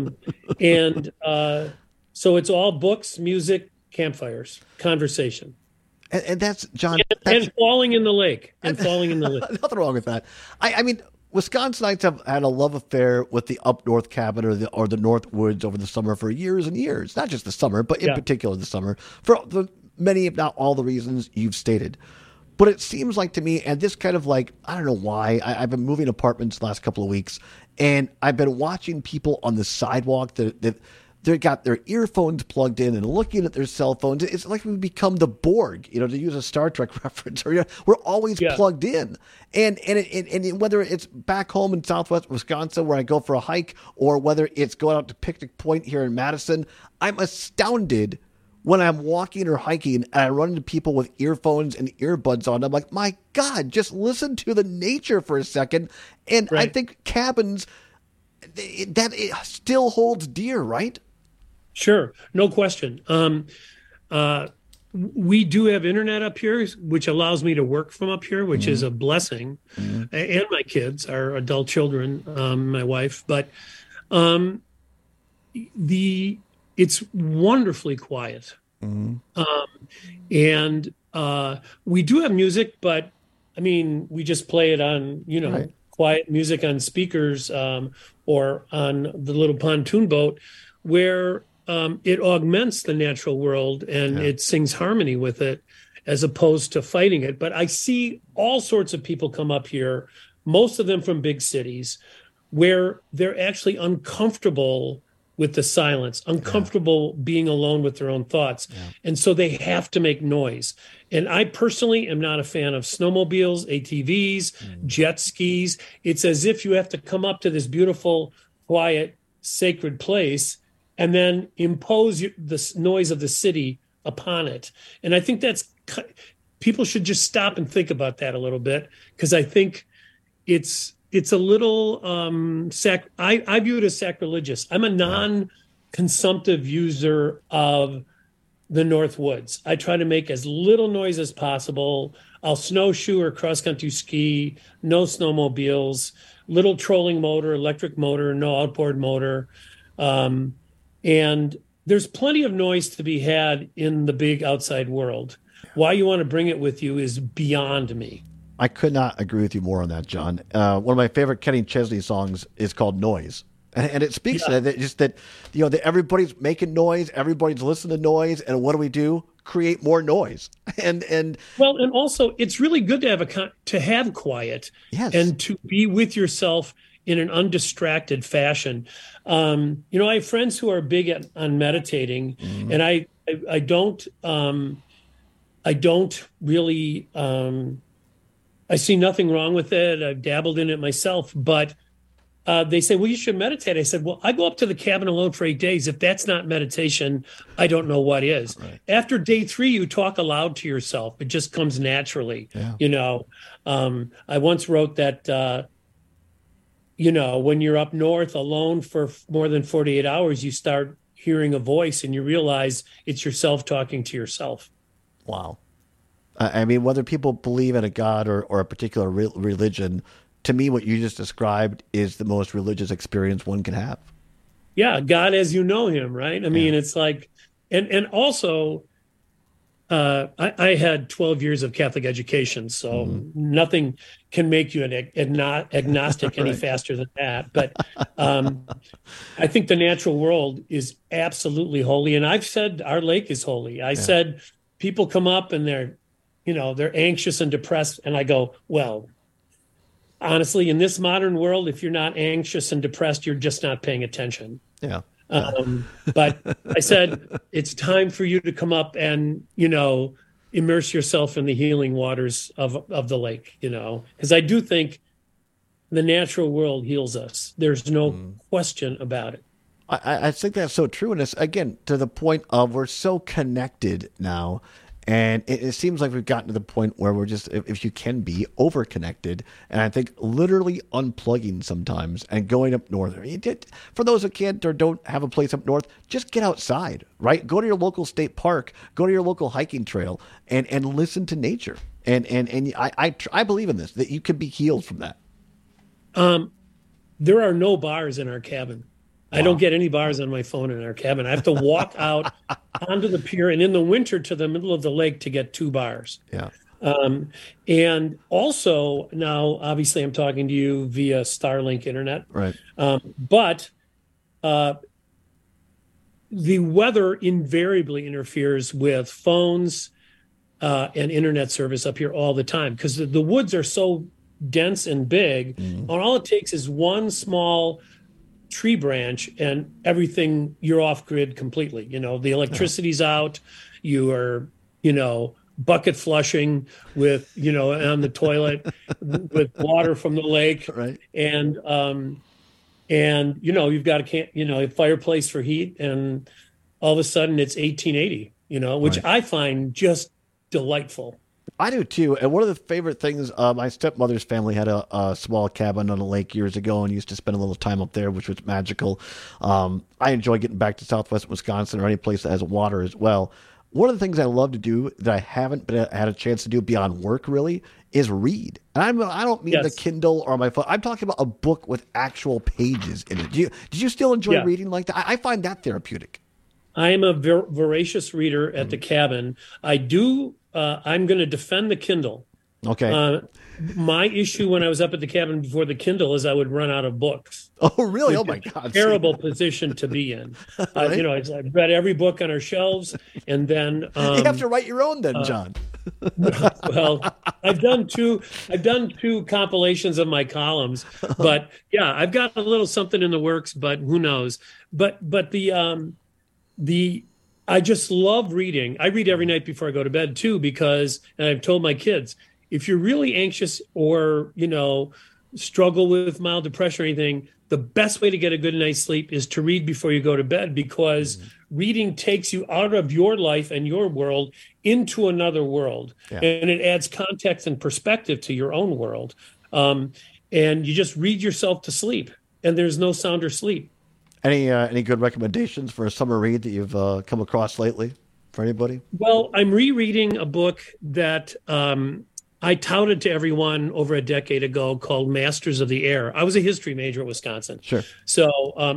So it's all books, music, campfires, conversation. And that's, John. And falling in the lake. Nothing wrong with that. I mean, Wisconsinites have had a love affair with the up north cabin or the north woods over the summer for years and years. Not just the summer, but in particular the summer, for the many, if not all, the reasons you've stated. But it seems like to me, and this kind of like, I don't know why, I've been moving apartments the last couple of weeks, and I've been watching people on the sidewalk that they've got their earphones plugged in and looking at their cell phones. It's like we've become the Borg, to use a Star Trek reference. We're always plugged in. And whether it's back home in Southwest Wisconsin where I go for a hike, or whether it's going out to Picnic Point here in Madison, I'm astounded when I'm walking or hiking and I run into people with earphones and earbuds on. I'm like, my God, just listen to the nature for a second. And I think cabins, that it still holds dear, right? Sure. No question. We do have internet up here, which allows me to work from up here, which is a blessing. And my kids, our adult children, my wife. But it's wonderfully quiet. And we do have music, but I mean, we just play it on, quiet music on speakers or on the little pontoon boat where it augments the natural world and it sings harmony with it as opposed to fighting it. But I see all sorts of people come up here, most of them from big cities, where they're actually uncomfortable with the silence, uncomfortable being alone with their own thoughts. And so they have to make noise. And I personally am not a fan of snowmobiles, ATVs, jet skis. It's as if you have to come up to this beautiful, quiet, sacred place and then impose the noise of the city upon it. And I think people should just stop and think about that a little bit, because I think it's a little I view it as sacrilegious. I'm a non-consumptive user of the North Woods. I try to make as little noise as possible. I'll snowshoe or cross-country ski, no snowmobiles, little trolling motor, electric motor, no outboard motor. And there's plenty of noise to be had in the big outside world. Why you want to bring it with you is beyond me. I could not agree with you more on that, John. One of my favorite Kenny Chesney songs is called Noise. And it speaks to that, just that, that everybody's making noise, everybody's listening to noise, and what do? Create more noise. And also it's really good to have quiet, and to be with yourself in an undistracted fashion. I have friends who are big on meditating, and I don't really. I see nothing wrong with it. I've dabbled in it myself, but they say, well, you should meditate. I said, well, I go up to the cabin alone for 8 days. If that's not meditation, I don't know what is. Right. After day 3, you talk aloud to yourself. It just comes naturally. Yeah. I once wrote that, when you're up north alone for more than 48 hours, you start hearing a voice and you realize it's yourself talking to yourself. Wow. I mean, whether people believe in a God or a particular religion, to me, what you just described is the most religious experience one can have. Yeah, God as you know him, right? I mean, it's like, and also, I had 12 years of Catholic education, so nothing can make you an agnostic any faster than that. But I think the natural world is absolutely holy, and I've said our lake is holy. I said people come up and they're anxious and depressed, and I go, well, honestly, in this modern world, if you're not anxious and depressed, you're just not paying attention. Yeah. But I said, it's time for you to come up and, immerse yourself in the healing waters of the lake, because I do think the natural world heals us. There's no question about it. I think that's so true. And it's, again, to the point of we're so connected now. And it seems like we've gotten to the point where we're just, if you can be, over-connected. And I think literally unplugging sometimes and going up north. For those who can't or don't have a place up north, just get outside, right? Go to your local state park, go to your local hiking trail, and listen to nature. And I believe in this, that you can be healed from that. There are no bars in our cabin. I don't get any bars on my phone in our cabin. I have to walk out onto the pier and in the winter to the middle of the lake to get 2 bars. Yeah. And also now, obviously, I'm talking to you via Starlink internet. Right. But the weather invariably interferes with phones and internet service up here all the time because the woods are so dense and big. And all it takes is one small tree branch and everything, you're off grid completely. The electricity's out, you are, bucket flushing with, on the toilet with water from the lake. Right. And you've got a fireplace for heat, and all of a sudden it's 1880, which I find just delightful. I do too. And one of the favorite things, my stepmother's family had a small cabin on a lake years ago and used to spend a little time up there, which was magical. I enjoy getting back to Southwest Wisconsin or any place that has water as well. One of the things I love to do that I haven't had a chance to do beyond work really is read. And I don't mean the Kindle or my phone. I'm talking about a book with actual pages in it. Did you still enjoy reading like that? I find that therapeutic. I am a voracious reader at the cabin. I do. I'm going to defend the Kindle. Okay. My issue when I was up at the cabin before the Kindle is I would run out of books. Oh, really? Oh, my God. Terrible position to be in. Right? I've read every book on our shelves, and then you have to write your own, then, John. Well, I've done two compilations of my columns, but yeah, I've got a little something in the works, but who knows? But I just love reading. I read every night before I go to bed too, because, and I've told my kids, if you're really anxious or, struggle with mild depression or anything, the best way to get a good night's sleep is to read before you go to bed, because reading takes you out of your life and your world into another world. Yeah. And it adds context and perspective to your own world. And you just read yourself to sleep, and there's no sounder sleep. Any good recommendations for a summer read that you've come across lately? for anybody? Well, I'm rereading a book that I touted to everyone over a decade ago called Masters of the Air. I was a history major at Wisconsin. Sure. So,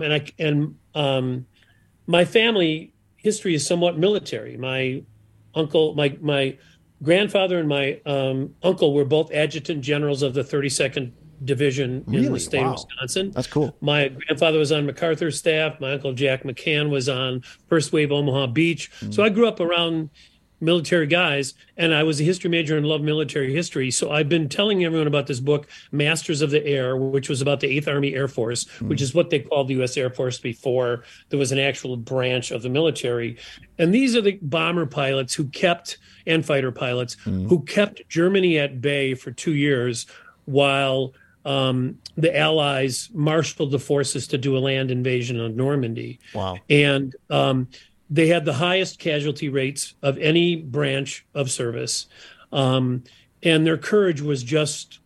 my family history is somewhat military. My uncle, my grandfather and my uncle were both adjutant generals of the 32nd Division in the state of Wisconsin. That's cool. My grandfather was on MacArthur's staff. My uncle Jack McCann was on First Wave Omaha Beach. So I grew up around military guys, and I was a history major and loved military history. So I've been telling everyone about this book, Masters of the Air, which was about the 8th Army Air Force, which is what they called the U.S. Air Force before there was an actual branch of the military. And these are the bomber pilots and fighter pilots who kept Germany at bay for 2 years while the Allies marshaled the forces to do a land invasion of Normandy. Wow. And they had the highest casualty rates of any branch of service. And their courage was just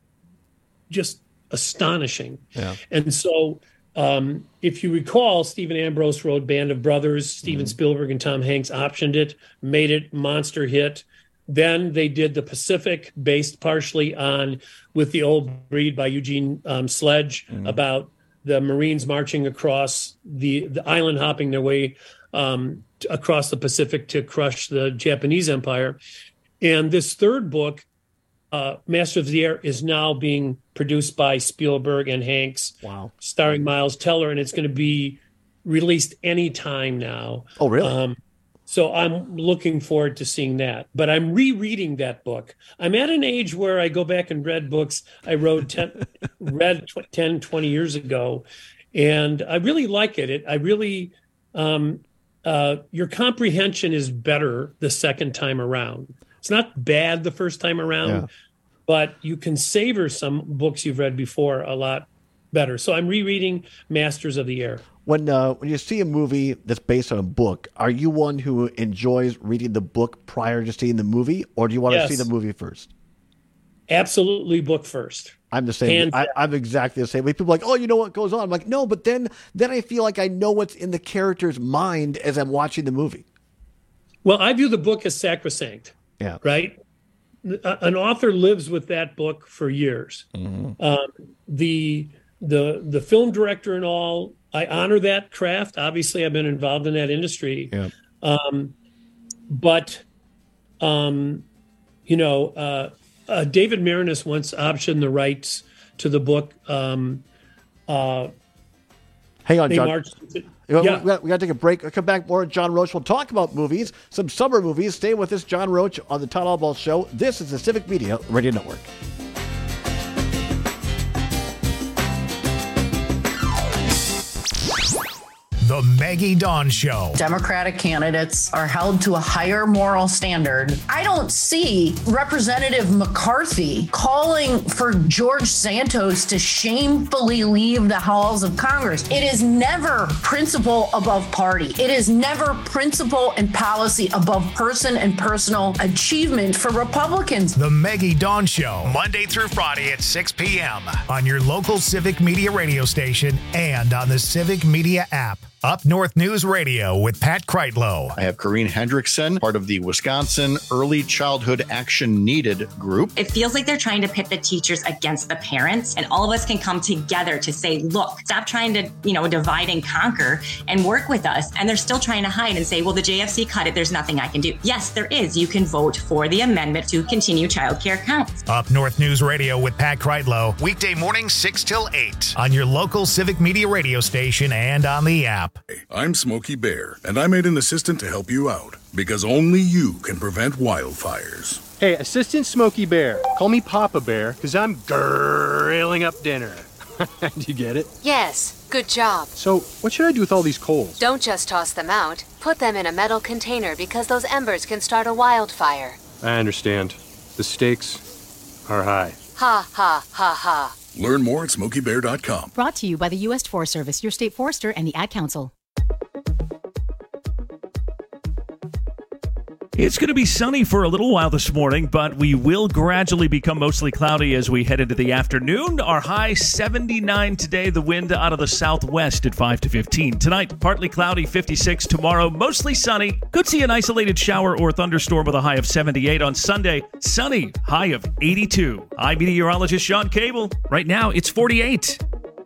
astonishing. Yeah. And so if you recall, Stephen Ambrose wrote Band of Brothers. Steven Spielberg and Tom Hanks optioned it, made it monster hit. Then they did The Pacific, based partially on With the Old Breed by Eugene Sledge, about the Marines marching across the island, hopping their way across the Pacific to crush the Japanese Empire. And this third book, Master of the Air, is now being produced by Spielberg and Hanks, starring Miles Teller, and it's going to be released any time now. Oh, really? So I'm looking forward to seeing that. But I'm rereading that book. I'm at an age where I go back and read books I read 10, 20 years ago, and I really like it. I really, your comprehension is better the second time around. It's not bad the first time around, but you can savor some books you've read before a lot better. So I'm rereading Masters of the Air. When you see a movie that's based on a book, are you one who enjoys reading the book prior to seeing the movie, or do you want to see the movie first? Absolutely, book first. I'm the same. I'm exactly the same way. People are like, oh, you know what goes on? I'm like, no, but then I feel like I know what's in the character's mind as I'm watching the movie. Well, I view the book as sacrosanct. Yeah. Right? An author lives with that book for years. The film director and all, I honor that craft. Obviously, I've been involved in that industry. Yeah. But David Marinus once optioned the rights to the book. Hang on, John. We got to take a break. I'll come back more with John Roach. We'll talk about movies, some summer movies. Stay with us, John Roach, on the Todd Albaugh Show. This is the Civic Media Radio Network. The Maggie Dawn Show. Democratic candidates are held to a higher moral standard. I don't see Representative McCarthy calling for George Santos to shamefully leave the halls of Congress. It is never principle above party. It is never principle and policy above person and personal achievement for Republicans. The Maggie Dawn Show, Monday through Friday at 6 p.m. on your local Civic Media radio station and on the Civic Media app. Up North News Radio with Pat Kreitlow. I have Corrine Hendrickson, part of the Wisconsin Early Childhood Action Needed group. It feels like they're trying to pit the teachers against the parents, and all of us can come together to say, look, stop trying to, divide and conquer and work with us. And they're still trying to hide and say, well, the JFC cut it. There's nothing I can do. Yes, there is. You can vote for the amendment to continue childcare counts. Up North News Radio with Pat Kreitlow, weekday morning 6 till 8 on your local Civic Media radio station and on the app. I'm Smokey Bear, and I made an assistant to help you out, because only you can prevent wildfires. Hey, Assistant Smokey Bear. Call me Papa Bear, because I'm grilling up dinner. Do you get it? Yes, good job. So, what should I do with all these coals? Don't just toss them out. Put them in a metal container, because those embers can start a wildfire. I understand. The stakes are high. Ha, ha, ha, ha. Learn more at SmokeyBear.com. Brought to you by the U.S. Forest Service, your state forester, and the Ad Council. It's going to be sunny for a little while this morning, but we will gradually become mostly cloudy as we head into the afternoon. Our high 79 today, the wind out of the southwest at 5 to 15. Tonight, partly cloudy, 56. Tomorrow, mostly sunny. Could see an isolated shower or thunderstorm with a high of 78. On Sunday, sunny, high of 82. I'm meteorologist Sean Cable. Right now, it's 48.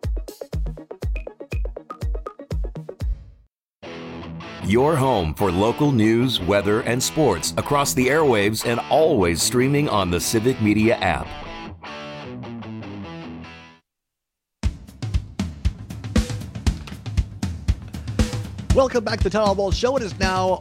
Your home for local news, weather, and sports across the airwaves and always streaming on the Civic Media app. Welcome back to the Todd Albaugh Show. It is now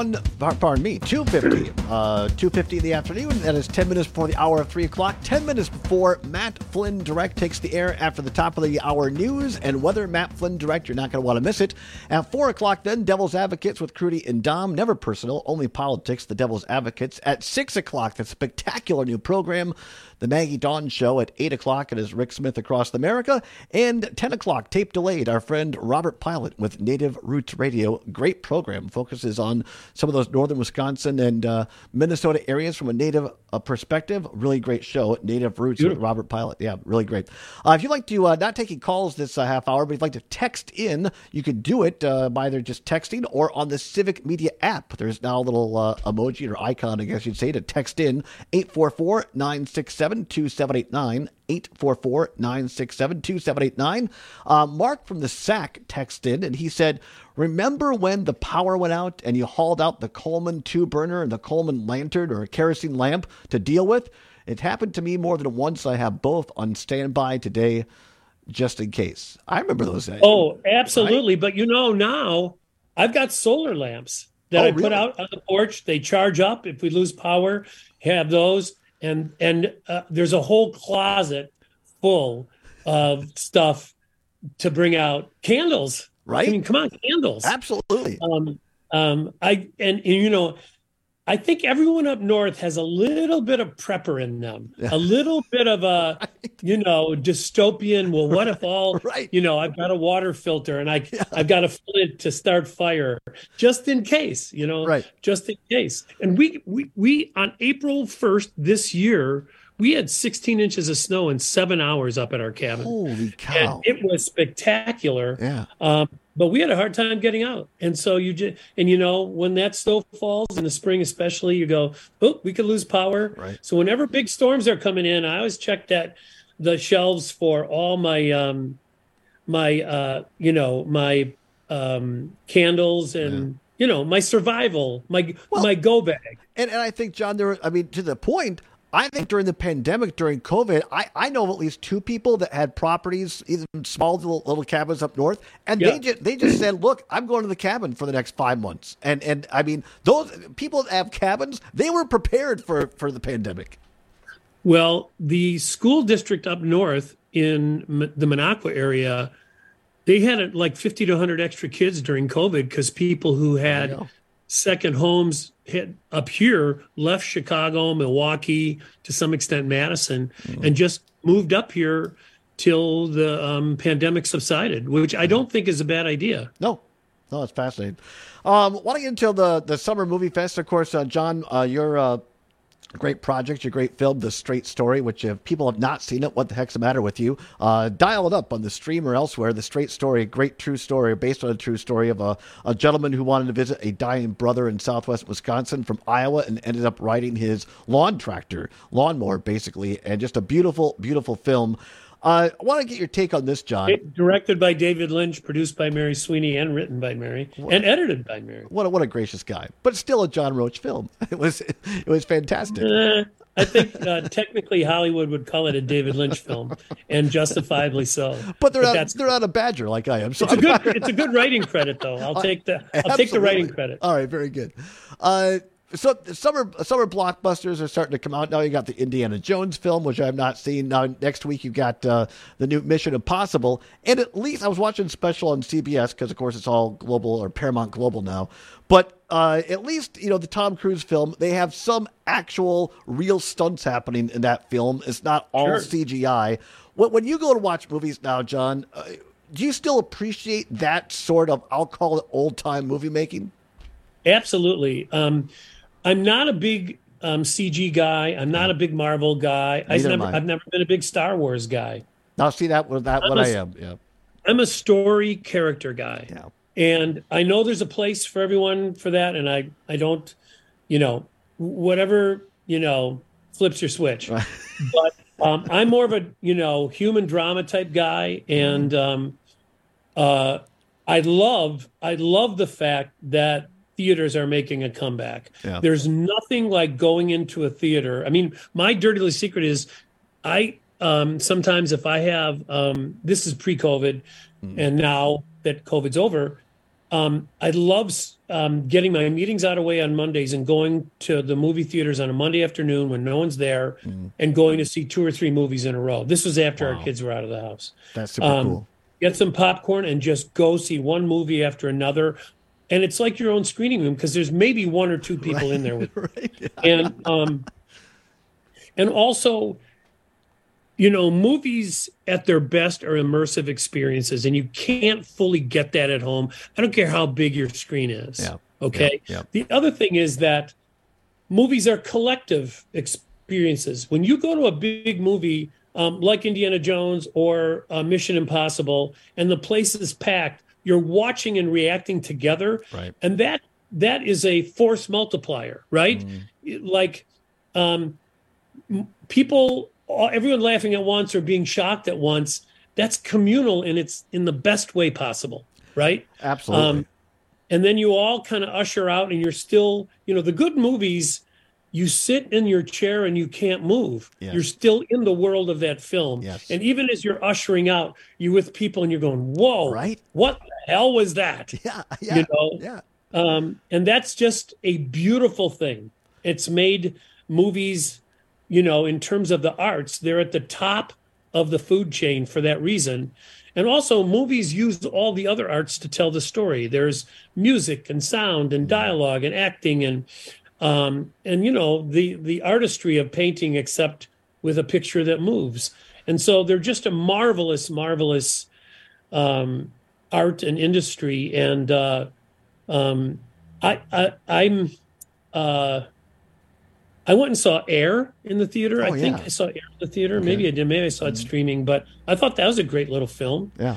2:50 in the afternoon. That is 10 minutes before the hour of 3 o'clock. 10 minutes before Matt Flynn Direct takes the air after the top of the hour news and weather. Matt Flynn Direct, you're not going to want to miss it. At 4 o'clock then, Devil's Advocates with Crudy and Dom. Never personal, only politics, the Devil's Advocates. At 6 o'clock, that spectacular new program, The Maggie Dawn Show. At 8 o'clock, it is Rick Smith Across America. And 10 o'clock, tape delayed, our friend Robert Pilot with Native Roots Radio. Great program. Focuses on some of those northern Wisconsin and Minnesota areas from a Native perspective. Really great show, Native Roots with Robert Pilot. Yeah, really great. If you'd like to, not taking calls this half hour, but if you'd like to text in, you can do it by either just texting or on the Civic Media app. There's now a little emoji or icon, I guess you'd say, to text in. 844-967-2789. 844-967-2789. Mark from the SAC texted in, and he said, remember when the power went out and you hauled out the Coleman 2-burner and the Coleman lantern or a kerosene lamp to deal with? It happened to me more than once. I have both on standby today just in case. I remember those days. Oh, absolutely. Right? But now I've got solar lamps that I put out on the porch. They charge up if we lose power, have those. And there's a whole closet full of stuff to bring out. Candles, right? I mean, come on, candles. Absolutely. I think everyone up north has a little bit of prepper in them, a little bit of a, dystopian. Well, what if all, I've got a water filter and I've got a flint to start fire just in case, just in case. And we on April 1st this year, we had 16 inches of snow in 7 hours up at our cabin. Holy cow. And it was spectacular. Yeah. But we had a hard time getting out. And so when that snow falls in the spring, especially, you go, oh, we could lose power. Right. So whenever big storms are coming in, I always check the shelves for all my candles and, my survival, my go bag. And I think, John, to the point, I think during the pandemic, during COVID, I know of at least 2 people that had properties, even small little cabins up north, and they just said, look, I'm going to the cabin for the next 5 months. And I mean, those people that have cabins, they were prepared for the pandemic. Well, the school district up north in the Minocqua area, they had like 50 to 100 extra kids during COVID because people who had second homes up here left Chicago, Milwaukee, to some extent Madison, and just moved up here till the pandemic subsided, which I don't think is a bad idea. No, it's fascinating. Want to get into the Summer Movie Fest, of course, John, your great project, your great film, The Straight Story, which if people have not seen it, what the heck's the matter with you? Dial it up on the stream or elsewhere. The Straight Story, a great true story, based on a true story of a gentleman who wanted to visit a dying brother in southwest Wisconsin from Iowa and ended up riding his lawnmower, basically, and just a beautiful, beautiful film. I want to get your take on this, John. Directed by David Lynch, produced by Mary Sweeney, and written by Mary, and edited by Mary. What a gracious guy! But still a John Roach film. It was fantastic. I think technically Hollywood would call it a David Lynch film, and justifiably so. But they're not a badger like I am. So it's a good writing credit, though. I'll take the writing credit. All right, very good. So the summer blockbusters are starting to come out now. You got the Indiana Jones film, which I have not seen. Now next week you've got the new Mission Impossible, and at least I was watching special on CBS because of course it's all global or Paramount Global now. But at least the Tom Cruise film, they have some actual real stunts happening in that film. It's not all CGI. When you go to watch movies now, John, do you still appreciate that sort of, I'll call it old time movie making? Absolutely. I'm not a big CG guy. I'm not a big Marvel guy. I've never been a big Star Wars guy. Now, see that what I am. Yeah. I'm a story character guy. Yeah. And I know there's a place for everyone for that. And I don't, whatever, flips your switch. But I'm more of a, human drama type guy. And I love the fact that theaters are making a comeback. Yeah. There's nothing like going into a theater. I mean, my dirty little secret is I sometimes if I have this is pre-COVID and now that COVID's over, I love getting my meetings out of the way on Mondays and going to the movie theaters on a Monday afternoon when no one's there and going to see 2 or 3 movies in a row. This was after our kids were out of the house. That's super cool. Get some popcorn and just go see one movie after another. And it's like your own screening room because there's maybe 1 or 2 people in there with you. And also, movies at their best are immersive experiences, and you can't fully get that at home. I don't care how big your screen is. Yeah. Okay. Yeah. The other thing is that movies are collective experiences. When you go to a big movie like Indiana Jones or Mission Impossible, and the place is packed, you're watching and reacting together. Right. And that is a force multiplier, right? Like people, everyone laughing at once or being shocked at once, that's communal and it's in the best way possible, right? Absolutely. And then you all kind of usher out and you're still, the good movies, you sit in your chair and you can't move. Yes. You're still in the world of that film. Yes. And even as you're ushering out, you're with people and you're going, whoa, right? What the hell was that? Yeah. And that's just a beautiful thing. It's made movies, in terms of the arts, they're at the top of the food chain for that reason. And also movies use all the other arts to tell the story. There's music and sound and dialogue and acting and the artistry of painting, except with a picture that moves. And so they're just a marvelous, marvelous art and industry. And I went and saw Air in the theater. I think I saw Air in the theater. Okay. Maybe I did. Maybe I saw it streaming. But I thought that was a great little film. Yeah.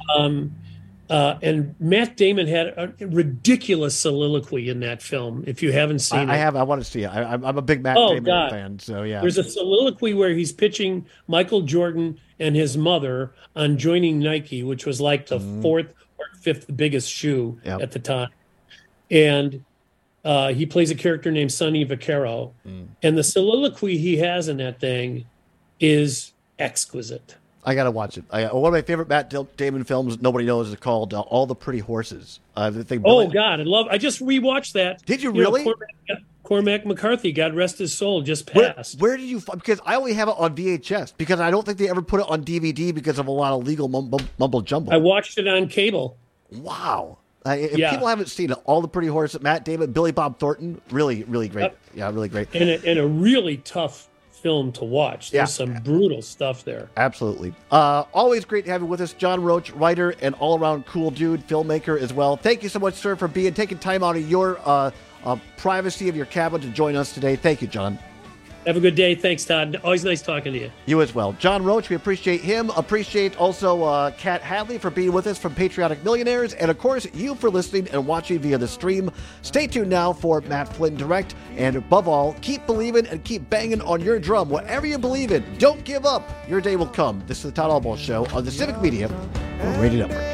And Matt Damon had a ridiculous soliloquy in that film. If you haven't seen it, I want to see it. I'm a big Matt Damon fan. So yeah, there's a soliloquy where he's pitching Michael Jordan and his mother on joining Nike, which was like the 4th or 5th biggest shoe at the time, and he plays a character named Sonny Vaccaro, and the soliloquy he has in that thing is exquisite. I gotta watch it. One of my favorite Matt Damon films, nobody knows, is called All the Pretty Horses. I just rewatched that. Did you really? Cormac McCarthy, God rest his soul, just passed. Where did you find? Because I only have it on VHS. Because I don't think they ever put it on DVD because of a lot of legal mumble jumble. I watched it on cable. Wow. If people haven't seen it, All the Pretty Horses, Matt Damon, Billy Bob Thornton, really, really great. Yeah, really great. And a really tough film to watch. There's some brutal stuff there. Absolutely. Always great to have you with us, John Roach, writer and all-around cool dude, filmmaker as well. Thank you so much, sir, for taking time out of your privacy of your cabin to join us today. Thank you, John. Have a good day. Thanks, Todd. Always nice talking to you. You as well. John Roach, we appreciate him. Appreciate also Kat Hadley for being with us from Patriotic Millionaires. And, of course, you for listening and watching via the stream. Stay tuned now for Matt Flynn Direct. And, above all, keep believing and keep banging on your drum. Whatever you believe in, don't give up. Your day will come. This is the Todd Albaugh Show on the Civic Media Radio Network.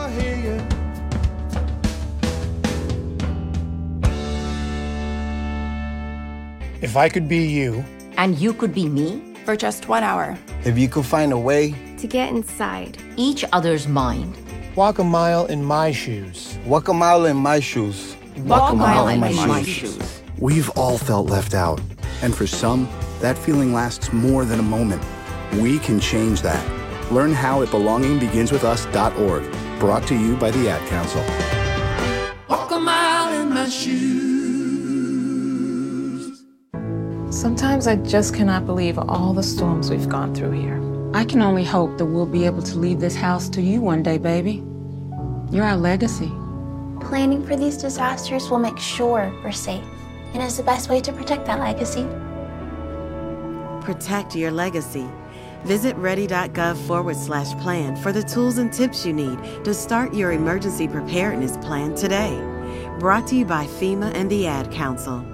If I could be you. And you could be me? For just 1 hour. If you could find a way. To get inside. Each other's mind. Walk a mile in my shoes. Walk a mile in my shoes. Walk a mile in my shoes. We've all felt left out. And for some, that feeling lasts more than a moment. We can change that. Learn how at belongingbeginswithus.org. Brought to you by the Ad Council. Walk a mile in my shoes. Sometimes I just cannot believe all the storms we've gone through here. I can only hope that we'll be able to leave this house to you one day, baby. You're our legacy. Planning for these disasters will make sure we're safe. and is the best way to protect that legacy. Protect your legacy. Visit ready.gov/plan for the tools and tips you need to start your emergency preparedness plan today. Brought to you by FEMA and the Ad Council.